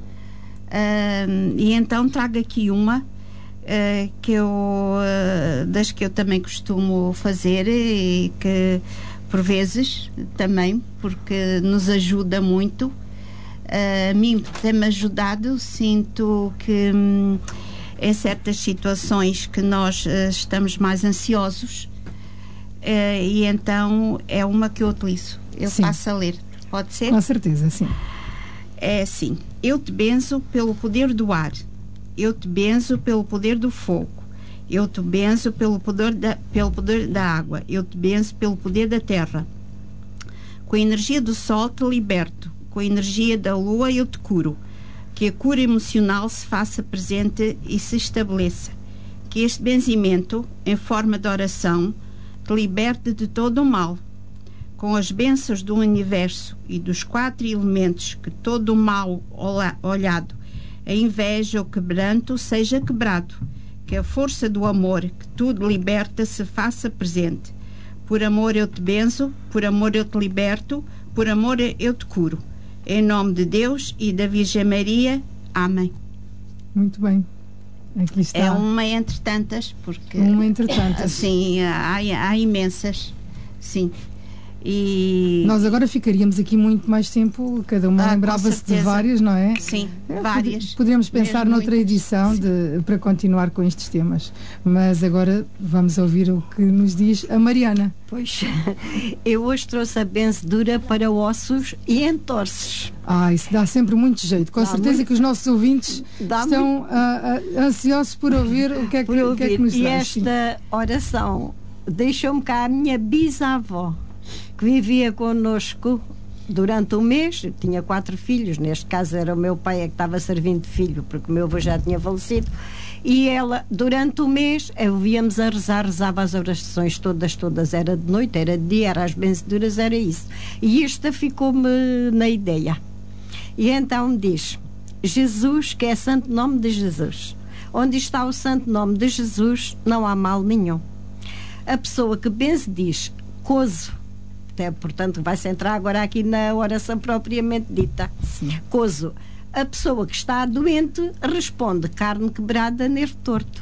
Hum, e então trago aqui uma Uh, que eu, uh, das que eu também costumo fazer e que por vezes também, porque nos ajuda muito. Uh, a mim tem-me ajudado, sinto que hum, em certas situações que nós uh, estamos mais ansiosos uh, e então é uma que eu utilizo. Eu sim. Passo a ler, pode ser? Com certeza, sim. É assim: eu te benzo pelo poder do ar. Eu te benzo pelo poder do fogo. Eu te benzo pelo poder da, pelo poder da água. Eu te benzo pelo poder da terra. Com a energia do sol te liberto. Com a energia da lua eu te curo. Que a cura emocional se faça presente e se estabeleça. Que este benzimento, em forma de oração, te liberte de todo o mal. Com as bênçãos do universo e dos quatro elementos, que todo o mal olhado, a inveja, o quebranto, seja quebrado. Que a força do amor, que tudo liberta, se faça presente. Por amor eu te benzo, por amor eu te liberto, por amor eu te curo. Em nome de Deus e da Virgem Maria. Amém. Muito bem. Aqui está. É uma entre tantas, porque... Uma entre tantas. Sim, há, há imensas. Sim. E nós agora ficaríamos aqui muito mais tempo, cada uma ah, lembrava-se de várias, não é? Sim, é, várias. Poderíamos pensar Mesmo noutra muitas. edição de, para continuar com estes temas, mas agora vamos ouvir o que nos diz a Mariana. Pois, eu hoje trouxe a benzedura para ossos e entorces. Ah, isso dá sempre muito jeito, com dá certeza muito... que os nossos ouvintes dá estão muito... ah, ah, ansiosos por ouvir o que é que, o que, é que nos e dá. E esta oração deixou-me cá a minha bisavó, que vivia connosco durante um mês. Eu tinha quatro filhos, neste caso era o meu pai é que estava servindo de filho, porque o meu avô já tinha falecido, e ela, durante o mês, ouvíamos a rezar, rezava as orações todas, todas, era de noite, era de dia, era as benzeduras, era isso. E esta ficou-me na ideia. E então diz: Jesus, que é santo nome de Jesus. Onde está o santo nome de Jesus, não há mal nenhum. A pessoa que benze diz: cozo. É, portanto, vai-se entrar agora aqui na oração propriamente dita. Sim. Cozo. A pessoa que está doente responde: carne quebrada, nervo torto.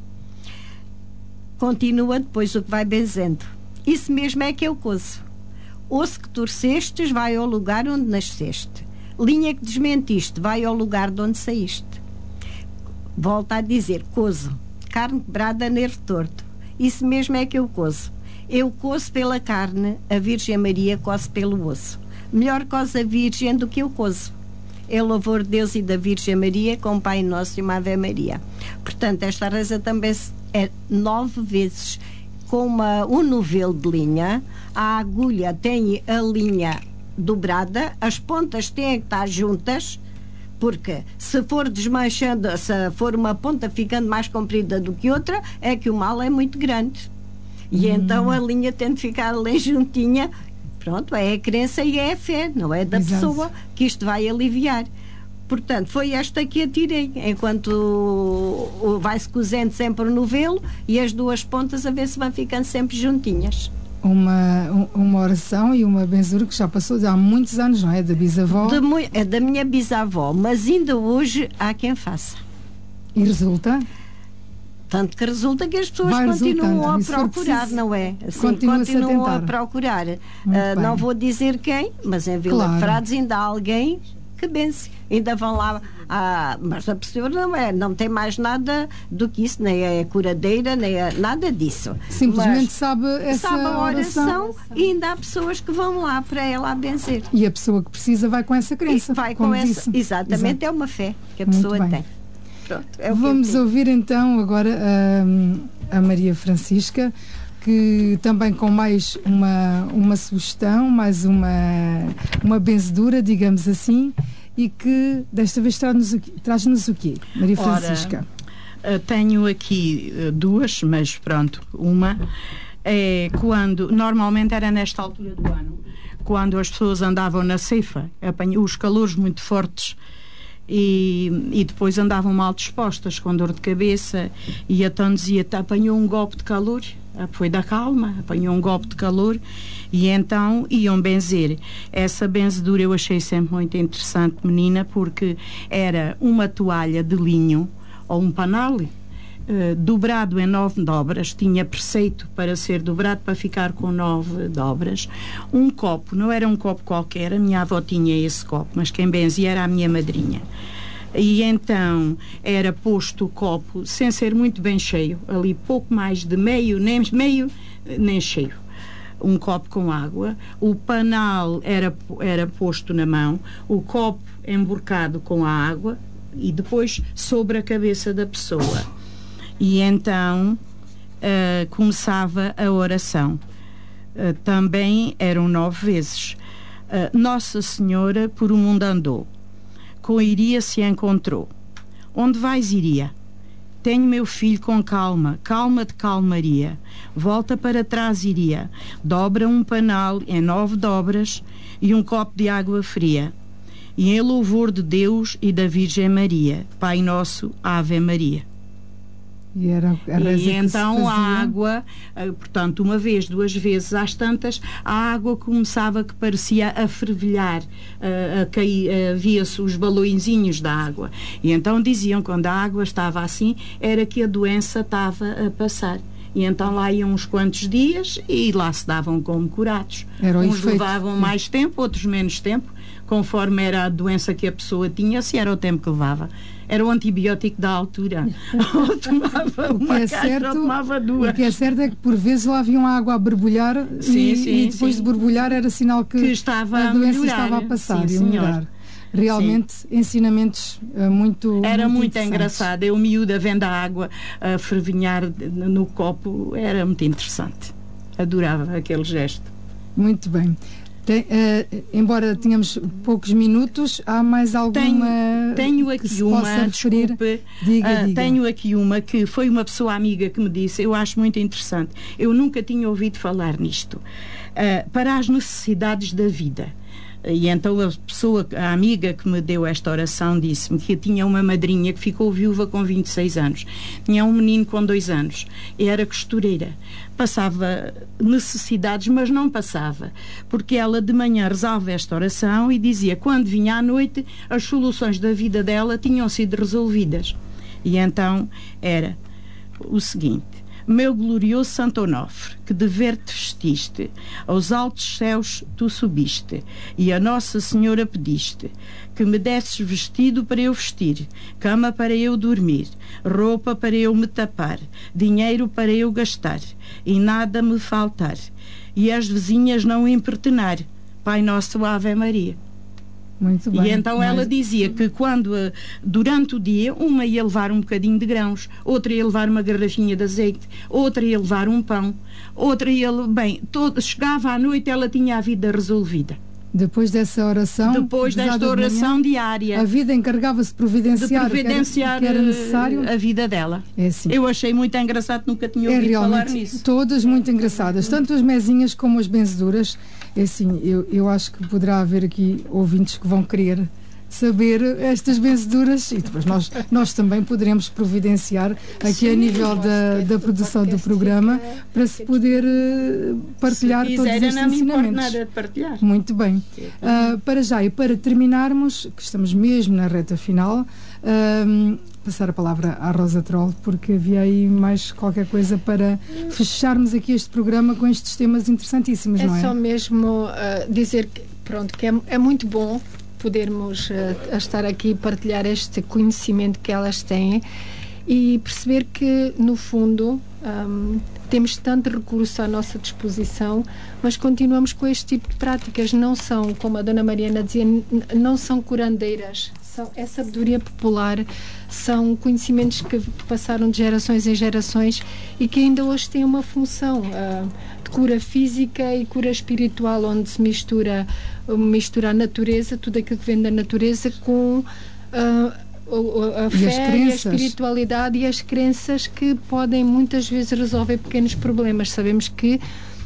Continua depois o que vai benzendo. Isso mesmo é que é o cozo. Osso que torcestes vai ao lugar onde nasceste. Linha que desmentiste vai ao lugar de onde saíste. Volta a dizer: cozo. Carne quebrada, nervo torto. Isso mesmo é que é o cozo. Eu cozo pela carne, a Virgem Maria coze pelo osso. Melhor coze a Virgem do que eu cozo. em louvor de Deus e da Virgem Maria, com o Pai Nosso e uma Ave Maria. Portanto, esta reza também é nove vezes com uma, um novelo de linha. A agulha tem a linha dobrada, as pontas têm que estar juntas, porque se for desmanchando, se for uma ponta ficando mais comprida do que outra, é que o mal é muito grande. E hum. então a linha tem de ficar ali juntinha. Pronto, é a crença e é a fé, não é da Exato. pessoa, que isto vai aliviar. Portanto, foi esta que atirei, enquanto o, o vai-se cozendo sempre o novelo e as duas pontas a ver se vão ficando sempre juntinhas. Uma, uma oração e uma benzura que já passou há muitos anos, não é? Da bisavó? De, é da minha bisavó, mas ainda hoje há quem faça. E resulta? Tanto que resulta que as pessoas Vai continuam a resultando. procurar, preciso, não é? Assim, continuam a, a procurar. Uh, bem. não vou dizer quem, mas em Vila Claro. de Frades ainda há alguém que benze. Ainda vão lá, ah, mas a pessoa não é, não tem mais nada do que isso, nem é curadeira, nem é nada disso. Simplesmente Mas sabe essa sabe a oração, oração e ainda há pessoas que vão lá para ela a benzer. e a pessoa que precisa vai com essa crença. E vai como com essa, disse. exatamente, Exato. é uma fé que a Muito pessoa bem. tem. Pronto, é o que Vamos eu tenho. ouvir então agora a, a Maria Francisca, que também com mais uma, uma sugestão, mais uma, uma benzedura, digamos assim, e que desta vez traz-nos o quê? Traz-nos o quê, Maria Francisca? Ora, tenho aqui duas, mas pronto, uma é quando, normalmente era nesta altura do ano, quando as pessoas andavam na ceifa, apanham os calores muito fortes, E, e depois andavam mal dispostas, com dor de cabeça, e então dizia, apanhou um golpe de calor, foi da calma, apanhou um golpe de calor, e então iam benzer. Essa benzedura eu achei sempre muito interessante, menina, porque era uma toalha de linho ou um panal Uh, dobrado em nove dobras, tinha preceito para ser dobrado para ficar com nove dobras, um copo, não era um copo qualquer, a minha avó tinha esse copo, mas quem benzia era a minha madrinha, e então era posto o copo sem ser muito bem cheio, ali pouco mais de meio, nem meio nem cheio, um copo com água, o panal era, era posto na mão, o copo emborcado com a água e depois sobre a cabeça da pessoa. E então uh, começava a oração. Uh, também eram nove vezes. Uh, Nossa Senhora por o mundo andou, com Iria se encontrou. Onde vais, Iria? Tenho meu filho com calma, calma de calmaria. Volta para trás, Iria. Dobra um panal em nove dobras e um copo de água fria. E em louvor de Deus e da Virgem Maria, Pai Nosso, Ave Maria. E, era a reza e que então se a fazia. água, portanto, uma vez, duas vezes, às tantas, a água começava que parecia a fervilhar, a, a cair, via-se os balõezinhos da água. E então diziam, quando a água estava assim, era que a doença estava a passar. E então lá iam uns quantos dias e lá se davam como curados. Era o Uns efeito. levavam mais tempo, outros menos tempo, conforme era a doença que a pessoa tinha, se era o tempo que levava. Era o antibiótico da altura. Ou tomava O que uma é caixa certo, ou tomava duas. o que é certo é que por vezes lá haviam água a borbulhar Sim, e, sim, e depois sim. de borbulhar era sinal que, Que estava a a doença melhorar. estava a passar Sim, e a senhor. melhorar. Realmente ensinamentos uh, muito Era muito, interessantes. engraçado. Eu, miúda, vendo a água a fervilhar no copo, era muito interessante. Adorava aquele gesto. Muito bem. Tem, uh, embora tenhamos poucos minutos, há mais alguma Tenho, tenho que aqui se uma, possa referir? desculpe, Diga, ah, diga. tenho aqui uma que foi uma pessoa amiga que me disse, eu acho muito interessante, eu nunca tinha ouvido falar nisto, ah, para as necessidades da vida. E então a pessoa, a amiga que me deu esta oração disse-me que tinha uma madrinha que ficou viúva com vinte e seis anos, tinha um menino com dois anos, era costureira, passava necessidades, mas não passava, porque ela de manhã rezava esta oração e dizia, quando vinha à noite, as soluções da vida dela tinham sido resolvidas. E então era o seguinte: meu glorioso Santo Onofre, que de ver te vestiste, aos altos céus tu subiste, e a Nossa Senhora pediste, que me desses vestido para eu vestir, cama para eu dormir, roupa para eu me tapar, dinheiro para eu gastar, e nada me faltar, e as vizinhas não impertinar. Pai Nosso, Ave Maria. Muito bem. E então Mas... ela dizia que quando, durante o dia, uma ia levar um bocadinho de grãos, outra ia levar uma garrafinha de azeite, outra ia levar um pão, outra ia... Bem, todo, chegava à noite, ela tinha a vida resolvida. Depois dessa oração, depois desta oração manhã, diária, a vida encarregava-se de providenciar, de providenciar o que era, o que era necessário. A vida dela. É assim. Eu achei muito engraçado, nunca tinha é ouvido realmente falar nisso. Todas muito engraçadas, tanto as mezinhas como as benzeduras. É assim, eu, eu acho que poderá haver aqui ouvintes que vão querer saber estas benzeduras e depois nós, nós também poderemos providenciar aqui Sim, a nível da, da produção do programa para se poder uh, partilhar se todos quiser, estes não ensinamentos. Me nada de partilhar. Muito bem. Uh, para já e para terminarmos, que estamos mesmo na reta final, uh, passar a palavra à Rosa Troll, porque havia aí mais qualquer coisa para fecharmos aqui este programa com estes temas interessantíssimos, é não é? É só mesmo uh, dizer que, pronto, que é, é muito bom podermos uh, estar aqui e partilhar este conhecimento que elas têm e perceber que, no fundo, um, temos tanto recurso à nossa disposição, mas continuamos com este tipo de práticas. Não são, como a Dona Mariana dizia, não são curandeiras. São, é sabedoria popular, são conhecimentos que passaram de gerações em gerações e que ainda hoje têm uma função uh, de cura física e cura espiritual, onde se mistura, mistura a natureza, tudo aquilo que vem da natureza, com uh, a, a fé e a espiritualidade e as crenças que podem muitas vezes resolver pequenos problemas. Sabemos que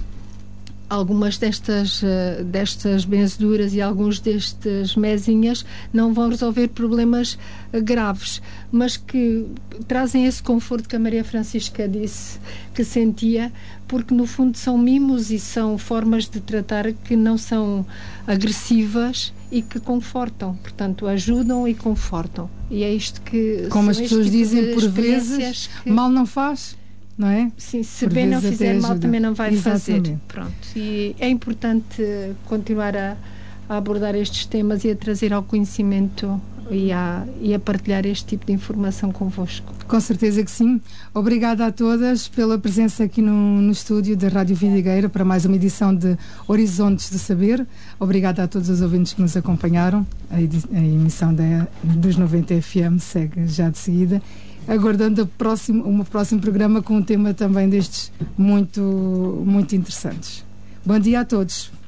algumas destas, uh, destas benzeduras e alguns destes mezinhas não vão resolver problemas uh, graves, mas que trazem esse conforto que a Maria Francisca disse que sentia, porque no fundo são mimos e são formas de tratar que não são agressivas e que confortam, portanto ajudam e confortam, e é isto que como as pessoas tipo dizem por vezes que... mal não faz, não é? Sim, se por bem não fizer mal ajuda. também não vai Exatamente. fazer. Pronto. E é importante continuar a, a abordar estes temas e a trazer ao conhecimento e a, e a partilhar este tipo de informação convosco. Com certeza que sim. Obrigada a todas pela presença aqui no, no estúdio da Rádio Vidigueira para mais uma edição de Horizontes do Saber. Obrigada a todos os ouvintes que nos acompanharam. A, a emissão da, dos noventa F M segue já de seguida, aguardando a próximo, um próximo programa com um tema também destes muito, muito interessantes. Bom dia a todos.